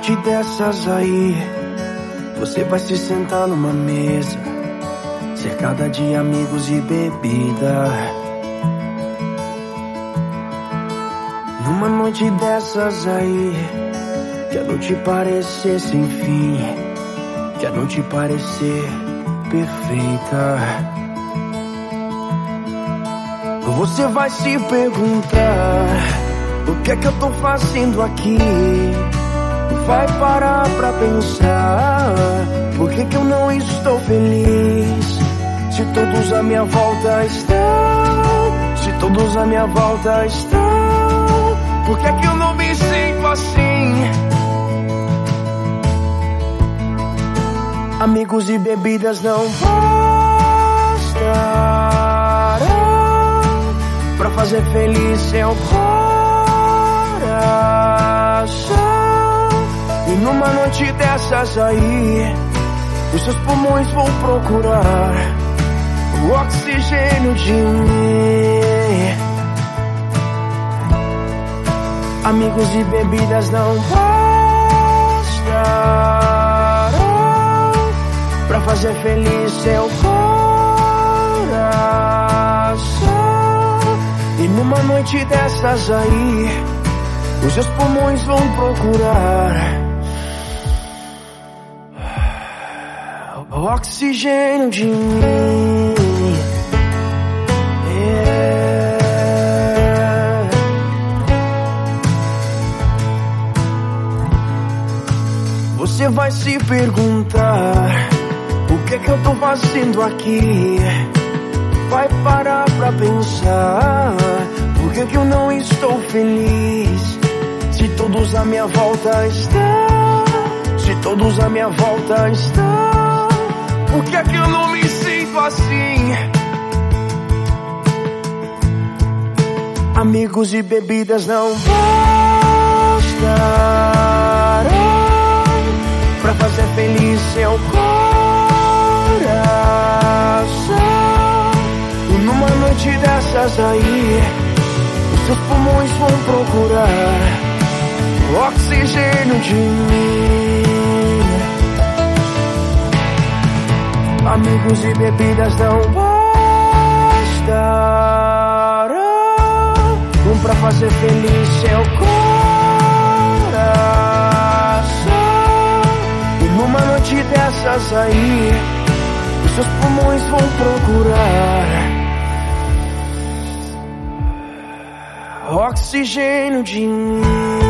noite dessas aí, você vai se sentar numa mesa, cercada de amigos e bebida. Numa noite dessas aí, que a noite parecer sem fim, que a noite parecer perfeita. Você vai se perguntar: o que é que eu tô fazendo aqui? Vai parar pra pensar: por que que eu não estou feliz? Se todos à minha volta estão, se todos à minha volta estão, por que que eu não me sinto assim? Amigos e bebidas não bastarão pra fazer feliz seu coração. E numa noite dessas aí, os seus pulmões vão procurar o oxigênio de mim. Amigos e bebidas não bastarão pra fazer feliz seu coração. E numa noite dessas aí, os seus pulmões vão procurar o oxigênio de mim. Você vai se perguntar: o que é que eu tô fazendo aqui? Vai parar pra pensar: por que que eu não estou feliz? Se todos à minha volta estão, se todos à minha volta estão, por que é que eu não me sinto assim? Amigos e bebidas não bastarão pra fazer feliz seu coração. E numa noite dessas aí, os seus pulmões vão procurar o oxigênio de mim. Amigos e bebidas não bastarão pra fazer feliz seu coração. E numa noite dessas aí, os seus pulmões vão procurar oxigênio de mim.